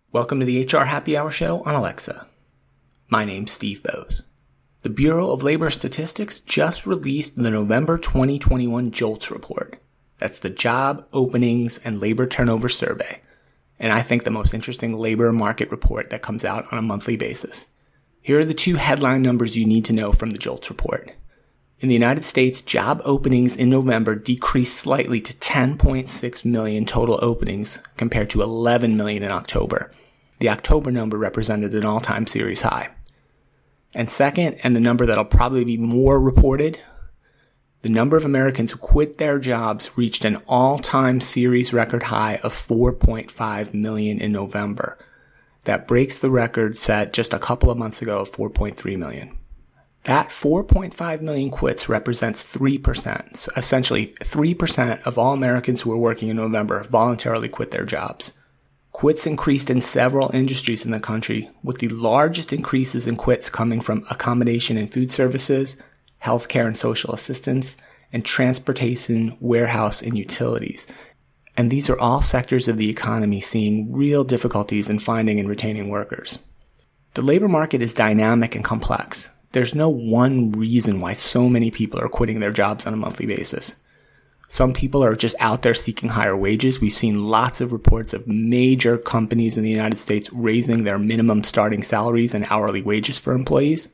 Welcome to the HR Happy Hour Show on Alexa. My name's Steve Bowes. The Bureau of Labor Statistics just released the November 2021 JOLTS report. That's the Job Openings and Labor Turnover Survey, and I think the most interesting labor market report that comes out on a monthly basis. Here are the two headline numbers you need to know from the JOLTS report. In the United States, job openings in November decreased slightly to 10.6 million total openings compared to 11 million in October. The October number represented an all-time series high. And second, and the number that'll probably be more reported, the number of Americans who quit their jobs reached an all-time series record high of 4.5 million in November. That breaks the record set just a couple of months ago of 4.3 million. That 4.5 million quits represents 3%. So essentially, 3% of all Americans who were working in November voluntarily quit their jobs. Quits increased in several industries in the country, with the largest increases in quits coming from accommodation and food services, healthcare and social assistance, and transportation, warehouse, and utilities. And these are all sectors of the economy seeing real difficulties in finding and retaining workers. The labor market is dynamic and complex. There's no one reason why so many people are quitting their jobs on a monthly basis. Some people are just out there seeking higher wages. We've seen lots of reports of major companies in the United States raising their minimum starting salaries and hourly wages for employees.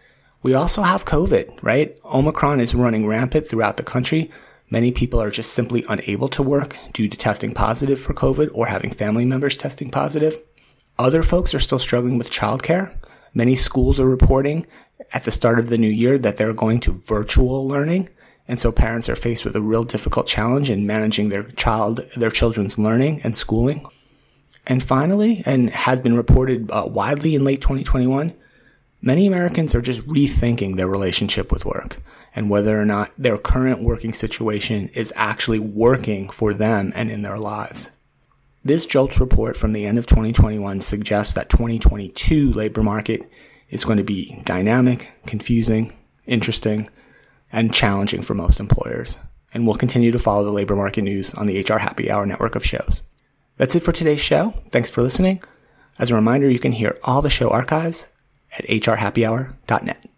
We also have COVID, right? Omicron is running rampant throughout the country. Many people are just simply unable to work due to testing positive for COVID or having family members testing positive. Other folks are still struggling with childcare. Many schools are reporting at the start of the new year that they're going to virtual learning. And so parents are faced with a real difficult challenge in managing their children's learning and schooling. And finally, and has been reported widely in late 2021, many Americans are just rethinking their relationship with work and whether or not their current working situation is actually working for them and in their lives. This JOLTS report from the end of 2021 suggests that 2022 labor market is going to be dynamic, confusing, interesting, and challenging for most employers. And we'll continue to follow the labor market news on the HR Happy Hour network of shows. That's it for today's show. Thanks for listening. As a reminder, you can hear all the show archives at hrhappyhour.net.